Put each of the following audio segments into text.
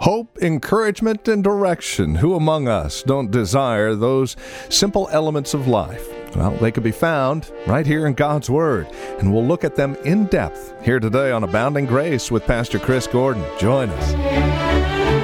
Hope, encouragement, and direction. Who among us don't desire those simple elements of life? Well, they can be found right here in God's Word, and we'll look at them in depth here today on Abounding Grace with Pastor Chris Gordon. Join us.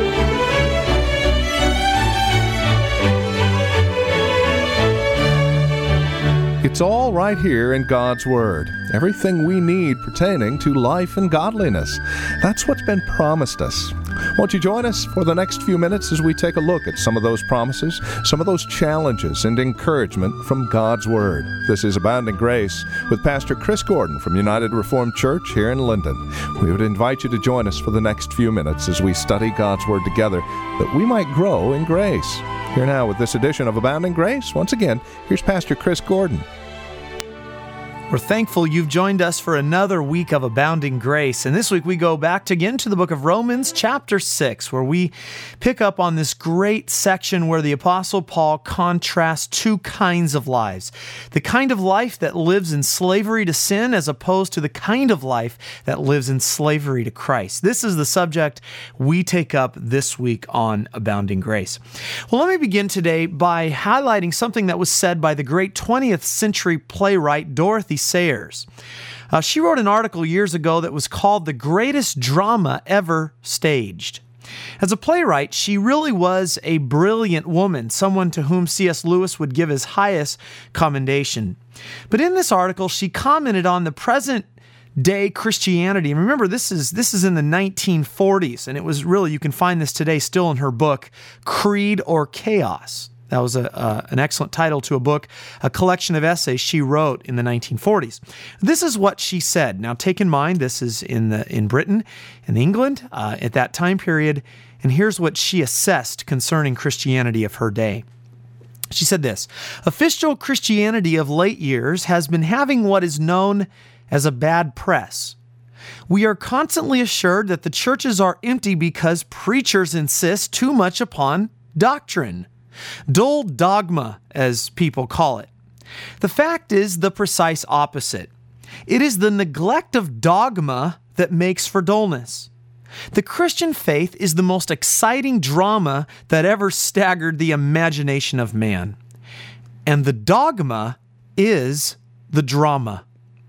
It's all right here in God's Word. Everything we need pertaining to life and godliness. That's what's been promised us. Won't you join us for the next few minutes as we take a look at some of those promises, some of those challenges and encouragement from God's Word. This is Abounding Grace with Pastor Chris Gordon from United Reformed Church here in Linden. We would invite you to join us for the next few minutes as we study God's Word together, that we might grow in grace. Here now with this edition of Abounding Grace, once again, here's Pastor Chris Gordon. We're thankful you've joined us for another week of Abounding Grace. And this week we go back again to the book of Romans chapter 6, where we pick up on this great section where the Apostle Paul contrasts two kinds of lives. The kind of life that lives in slavery to sin as opposed to the kind of life that lives in slavery to Christ. This is the subject we take up this week on Abounding Grace. Well, let me begin today by highlighting something that was said by the great 20th century playwright Dorothy Sayers. She wrote an article years ago that was called The Greatest Drama Ever Staged. As a playwright, she really was a brilliant woman, someone to whom C.S. Lewis would give his highest commendation. But in this article, she commented on the present day Christianity. And remember, this is in the 1940s, and it was really, you can find this today still in her book, Creed or Chaos. That was an excellent title to a book, a collection of essays she wrote in the 1940s. This is what she said. Now, take in mind, this is in Britain, in England, at that time period, and here's what she assessed concerning Christianity of her day. She said this: official Christianity of late years has been having what is known as a bad press. We are constantly assured that the churches are empty because preachers insist too much upon doctrine. Dull dogma, as people call it. The fact is the precise opposite. It is the neglect of dogma that makes for dullness. The Christian faith is the most exciting drama that ever staggered the imagination of man. And the dogma is the drama.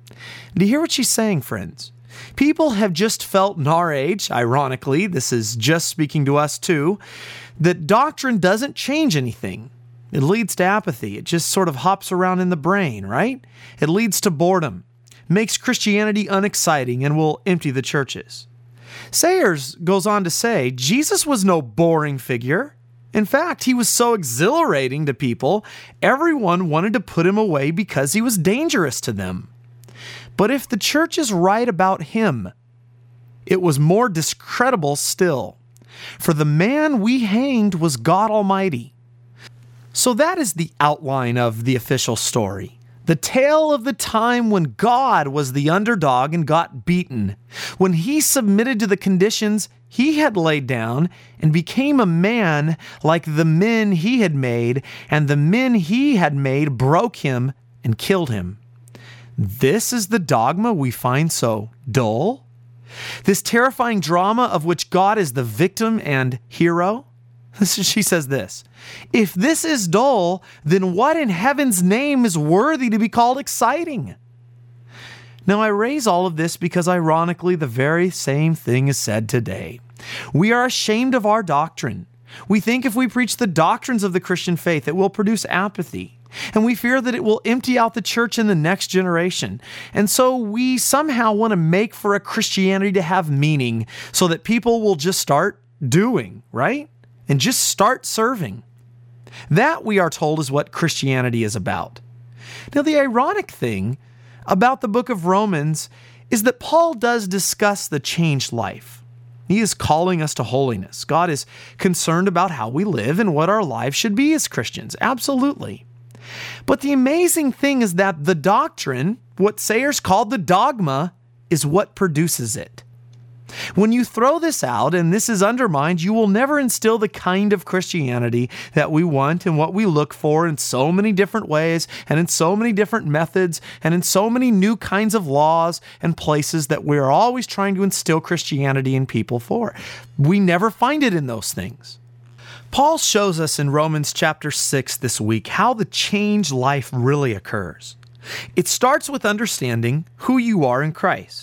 Do you hear what she's saying, friends? People have just felt in our age, ironically, this is just speaking to us too, that doctrine doesn't change anything. It leads to apathy. It just sort of hops around in the brain, right? It leads to boredom, makes Christianity unexciting, and will empty the churches. Sayers goes on to say, Jesus was no boring figure. In fact, he was so exhilarating to people, everyone wanted to put him away because he was dangerous to them. But if the church is right about him, it was more discreditable still. For the man we hanged was God Almighty. So that is the outline of the official story. The tale of the time when God was the underdog and got beaten, when he submitted to the conditions he had laid down and became a man like the men he had made, and the men he had made broke him and killed him. This is the dogma we find so dull? This terrifying drama of which God is the victim and hero? She says this: if this is dull, then what in heaven's name is worthy to be called exciting? Now, I raise all of this because, ironically, the very same thing is said today. We are ashamed of our doctrine. We think if we preach the doctrines of the Christian faith, it will produce apathy. And we fear that it will empty out the church in the next generation. And so we somehow want to make for a Christianity to have meaning so that people will just start doing, right? And just start serving. That, we are told, is what Christianity is about. Now, the ironic thing about the book of Romans is that Paul does discuss the changed life. He is calling us to holiness. God is concerned about how we live and what our lives should be as Christians. Absolutely. But the amazing thing is that the doctrine, what Sayers called the dogma, is what produces it. When you throw this out and this is undermined, you will never instill the kind of Christianity that we want and what we look for in so many different ways and in so many different methods and in so many new kinds of laws and places that we are always trying to instill Christianity in people for. We never find it in those things. Paul shows us in Romans chapter 6 this week how the changed life really occurs. It starts with understanding who you are in Christ.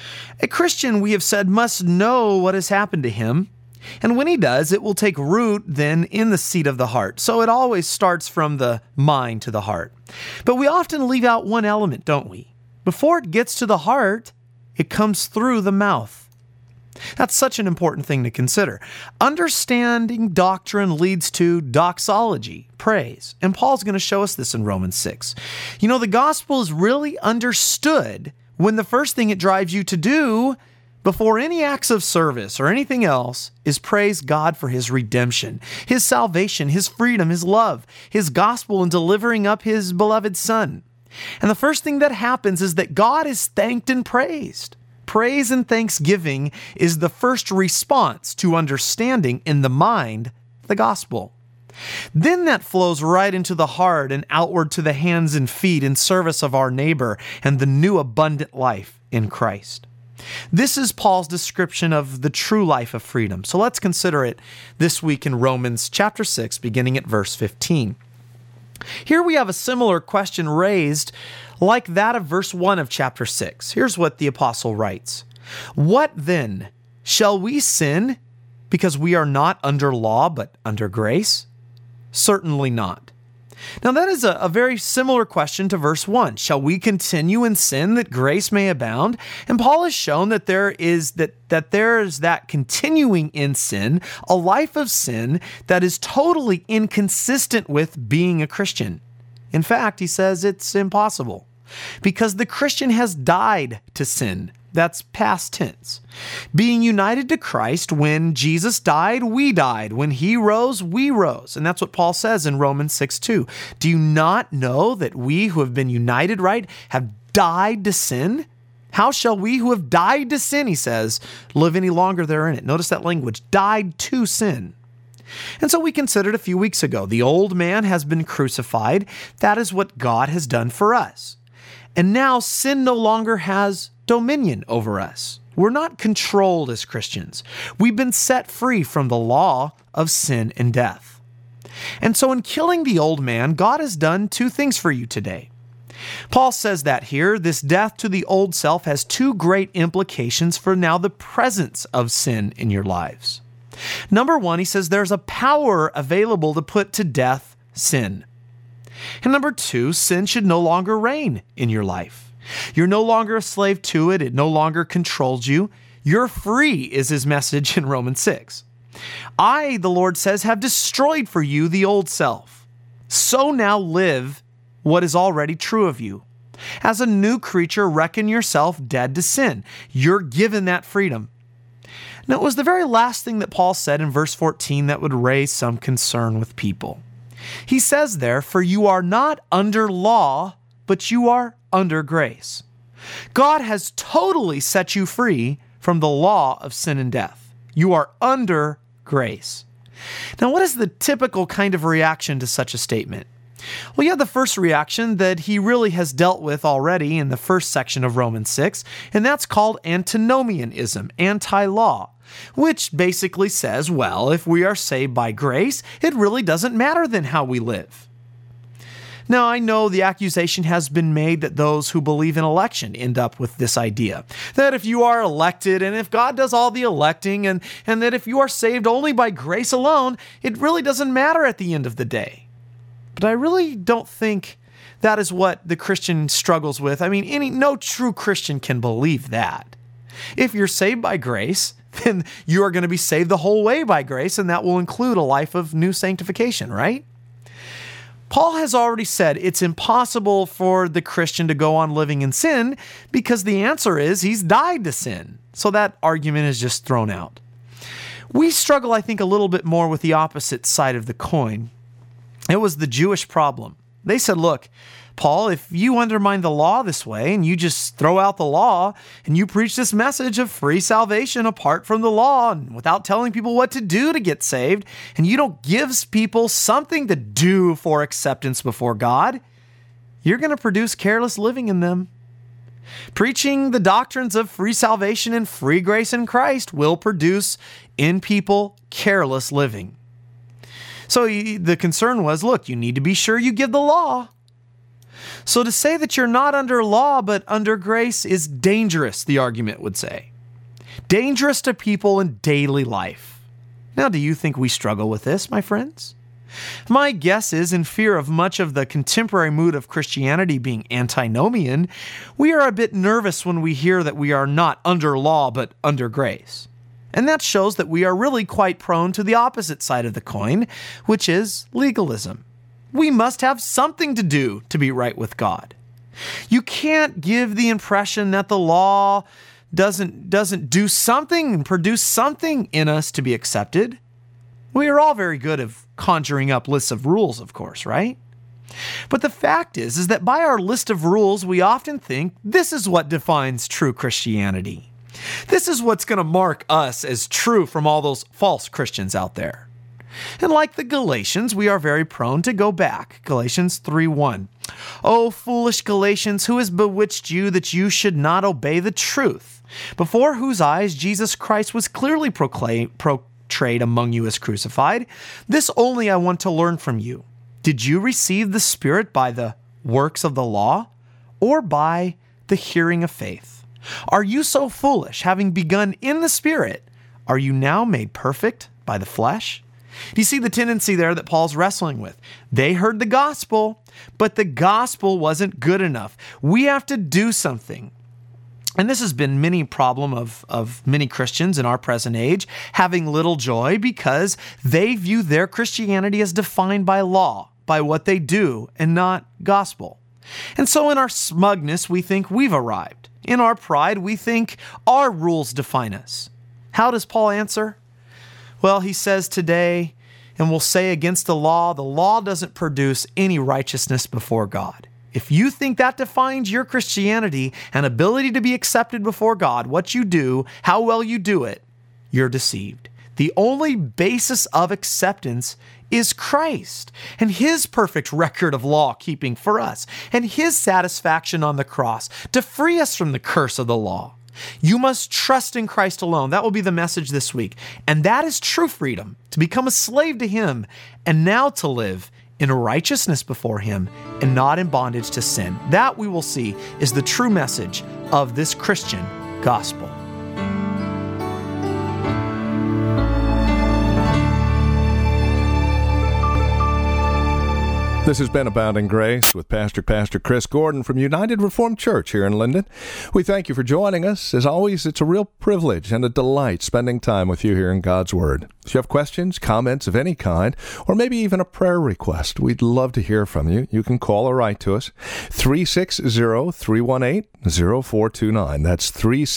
A Christian, we have said, must know what has happened to him, and when he does, it will take root then in the seat of the heart. So it always starts from the mind to the heart. But we often leave out one element, don't we? Before it gets to the heart, it comes through the mouth. That's such an important thing to consider. Understanding doctrine leads to doxology, praise. And Paul's going to show us this in Romans 6. You know, the gospel is really understood when the first thing it drives you to do before any acts of service or anything else is praise God for His redemption, His salvation, His freedom, His love, His gospel, and delivering up His beloved Son. And the first thing that happens is that God is thanked and praised. Praise and thanksgiving is the first response to understanding in the mind the gospel. Then that flows right into the heart and outward to the hands and feet in service of our neighbor and the new abundant life in Christ. This is Paul's description of the true life of freedom. So let's consider it this week in Romans chapter 6, beginning at verse 15. Here we have a similar question raised like that of verse 1 of chapter 6. Here's what the apostle writes. What then? Shall we sin because we are not under law but under grace? Certainly not. Now that is a very similar question to verse 1. Shall we continue in sin that grace may abound? And Paul has shown that there is that continuing in sin, a life of sin that is totally inconsistent with being a Christian. In fact, he says it's impossible because the Christian has died to sin. That's past tense. Being united to Christ, when Jesus died, we died. When He rose, we rose. And that's what Paul says in Romans 6:2. Do you not know that we who have been united, right, have died to sin? How shall we who have died to sin, he says, live any longer therein? It. Notice that language, died to sin. And so we considered a few weeks ago, the old man has been crucified. That is what God has done for us. And now sin no longer has dominion over us. We're not controlled as Christians. We've been set free from the law of sin and death. And so in killing the old man, God has done two things for you today. Paul says that here, this death to the old self has two great implications for now the presence of sin in your lives. Number one, he says there's a power available to put to death sin. And number two, sin should no longer reign in your life. You're no longer a slave to it. It no longer controls you. You're free is his message in Romans 6. I, the Lord says, have destroyed for you the old self. So now live what is already true of you. As a new creature, reckon yourself dead to sin. You're given that freedom. Now, it was the very last thing that Paul said in verse 14 that would raise some concern with people. He says there, for you are not under law, but you are under grace. God has totally set you free from the law of sin and death. You are under grace. Now, what is the typical kind of reaction to such a statement? Well, you have the first reaction that he really has dealt with already in the first section of Romans 6, and that's called antinomianism, anti-law, which basically says, well, if we are saved by grace, it really doesn't matter then how we live. Now, I know the accusation has been made that those who believe in election end up with this idea, that if you are elected and if God does all the electing and that if you are saved only by grace alone, it really doesn't matter at the end of the day. But I really don't think that is what the Christian struggles with. I mean, no true Christian can believe that. If you're saved by grace, then you are going to be saved the whole way by grace, and that will include a life of new sanctification, right? Paul has already said it's impossible for the Christian to go on living in sin because the answer is he's died to sin. So that argument is just thrown out. We struggle, I think, a little bit more with the opposite side of the coin. It was the Jewish problem. They said, look, Paul, if you undermine the law this way and you just throw out the law and you preach this message of free salvation apart from the law and without telling people what to do to get saved, and you don't give people something to do for acceptance before God, you're going to produce careless living in them. Preaching the doctrines of free salvation and free grace in Christ will produce in people careless living. So the concern was, look, you need to be sure you give the law. So to say that you're not under law but under grace is dangerous, the argument would say. Dangerous to people in daily life. Now, do you think we struggle with this, my friends? My guess is, in fear of much of the contemporary mood of Christianity being antinomian, we are a bit nervous when we hear that we are not under law but under grace. And that shows that we are really quite prone to the opposite side of the coin, which is legalism. We must have something to do to be right with God. You can't give the impression that the law doesn't do something and produce something in us to be accepted. We are all very good at conjuring up lists of rules, of course, right? But the fact is that by our list of rules, we often think this is what defines true Christianity. This is what's going to mark us as true from all those false Christians out there. And like the Galatians, we are very prone to go back. Galatians 3:1. O foolish Galatians, who has bewitched you that you should not obey the truth, before whose eyes Jesus Christ was clearly portrayed among you as crucified? This only I want to learn from you. Did you receive the Spirit by the works of the law or by the hearing of faith? Are you so foolish, having begun in the Spirit, are you now made perfect by the flesh? Do you see the tendency there that Paul's wrestling with? They heard the gospel, but the gospel wasn't good enough. We have to do something. And this has been many problem of many Christians in our present age, having little joy because they view their Christianity as defined by law, by what they do, and not gospel. And so in our smugness, we think we've arrived. In our pride, we think our rules define us. How does Paul answer? Well, he says today, and will say against the law doesn't produce any righteousness before God. If you think that defines your Christianity and ability to be accepted before God, what you do, how well you do it, you're deceived. The only basis of acceptance is Christ and His perfect record of law keeping for us and His satisfaction on the cross to free us from the curse of the law. You must trust in Christ alone. That will be the message this week. And that is true freedom, to become a slave to Him and now to live in righteousness before Him and not in bondage to sin. That we will see is the true message of this Christian gospel. This has been Abounding Grace with Pastor Chris Gordon from United Reformed Church here in Linden. We thank you for joining us. As always, it's a real privilege and a delight spending time with you here in God's Word. If you have questions, comments of any kind, or maybe even a prayer request, we'd love to hear from you. You can call or write to us, 360-318-0429. That's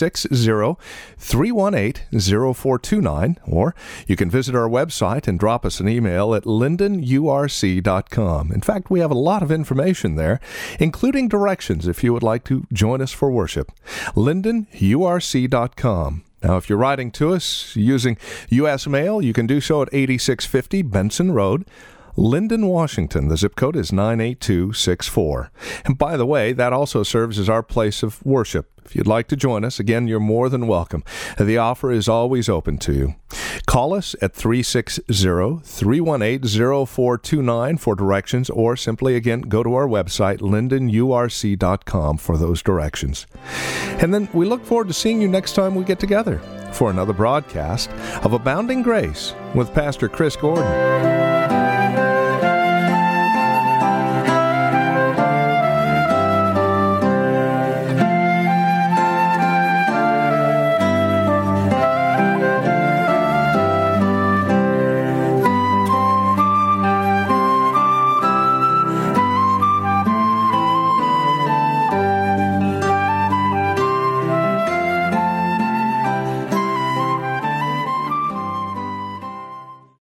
360-318-0429. Or you can visit our website and drop us an email at lindenurc.com. In fact, we have a lot of information there, including directions if you would like to join us for worship. lindenurc.com. Now, if you're writing to us using U.S. mail, you can do so at 8650 Benson Road, Linden, Washington. The zip code is 98264. And by the way, that also serves as our place of worship. If you'd like to join us, again, you're more than welcome. The offer is always open to you. Call us at 360-318-0429 for directions, or simply, again, go to our website, lindenurc.com, for those directions. And then we look forward to seeing you next time we get together for another broadcast of Abounding Grace with Pastor Chris Gordon.